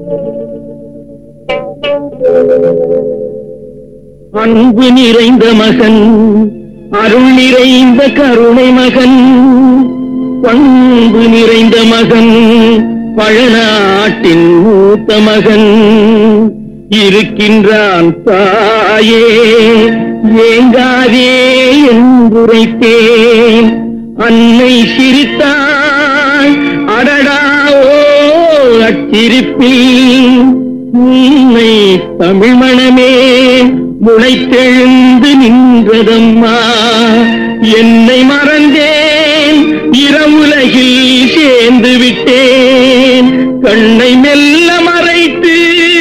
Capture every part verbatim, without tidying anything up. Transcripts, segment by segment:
அன்பு நிறைந்த மகன், அருள் நிறைந்த கருணை மகன், பண்பு நிறைந்த மகன், பழநாட்டின் மூத்த மகன் இருக்கின்றான் தாயே, ஏங்காதே என்றுரைத்தேன். அன்னை சிரித்தாள், அடடாவோ அச்சிரிப்பில் உன்னை தமிழ் மணமே முளைத்தெழுந்து நின்றதம்மா. என்னை மறந்தேன், இரவுலகில் சேர்ந்து விட்டேன், கண்ணை மெல்ல மறைத்து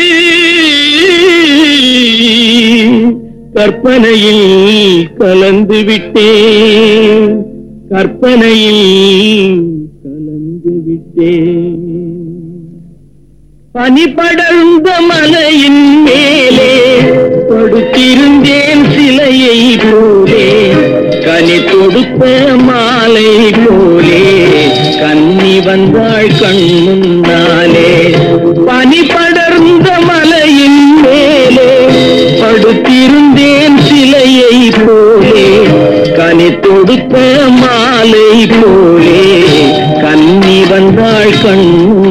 கற்பனையில் கலந்து விட்டேன், கற்பனையில் கலந்து விட்டேன். பனி படர்ந்த மலையின் மேலே படுத்திருந்தேன் சிலையை போலே, கனி தொடுத்த மாலை போலே கன்னி வந்தாள் கண்முன்னாலே. பனி படர்ந்த மலையின் மேலே படுத்திருந்தேன் சிலையை போலே, கனி தொடுத்த மாலை போலே கன்னி வந்தாள் கண்